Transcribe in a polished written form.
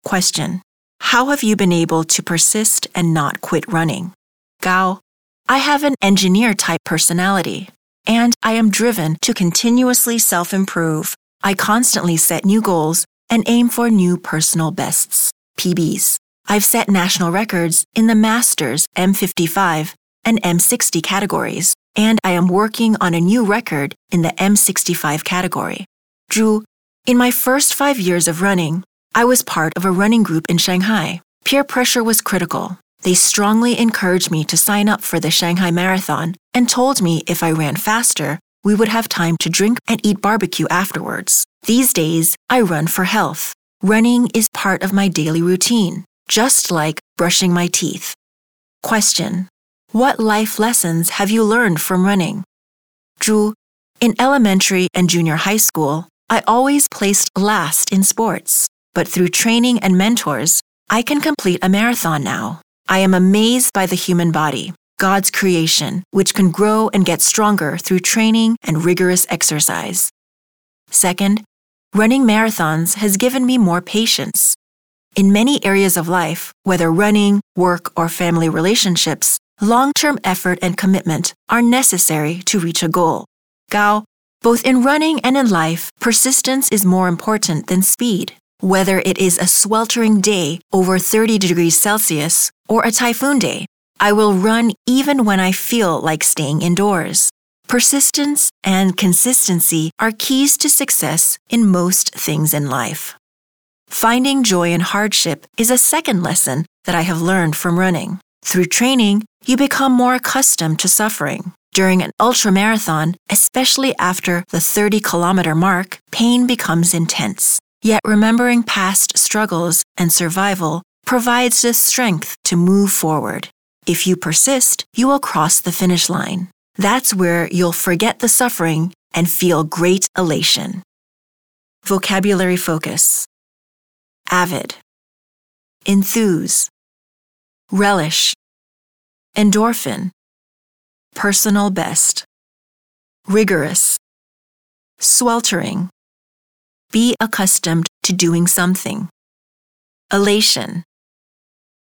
Question: how have you been able to persist and not quit running? Gao: I have an engineer-type personality, and I am driven to continuously self-improve. I constantly set new goals and aim for new personal bests, PBs. I've set national records in the Masters M55 and M60 categories, and I am working on a new record in the M65 category. Zhu: in my first 5 years of running, I was part of a running group in Shanghai. Peer pressure was critical. They strongly encouraged me to sign up for the Shanghai Marathon and told me if I ran faster, we would have time to drink and eat barbecue afterwards. These days, I run for health. Running is part of my daily routine, just like brushing my teeth. Question: what life lessons have you learned from running? Zhu: in elementary and junior high school, I always placed last in sports, but through training and mentors, I can complete a marathon now. I am amazed by the human body, God's creation, which can grow and get stronger through training and rigorous exercise. Second, running marathons has given me more patience. In many areas of life, whether running, work, or family relationships, long-term effort and commitment are necessary to reach a goal. Gao: both in running and in life, persistence is more important than speed. Whether it is a sweltering day over 30 degrees Celsius or a typhoon day, I will run even when I feel like staying indoors. Persistence and consistency are keys to success in most things in life. Finding joy in hardship is a second lesson that I have learned from running. Through training, you become more accustomed to suffering. During an ultramarathon, especially after the 30-kilometer mark, pain becomes intense. Yet remembering past struggles and survival provides the strength to move forward. If you persist, you will cross the finish line. That's where you'll forget the suffering and feel great elation. Vocabulary focus: avid, enthuse, relish, endorphin, personal best, rigorous, sweltering, be accustomed to doing something, elation,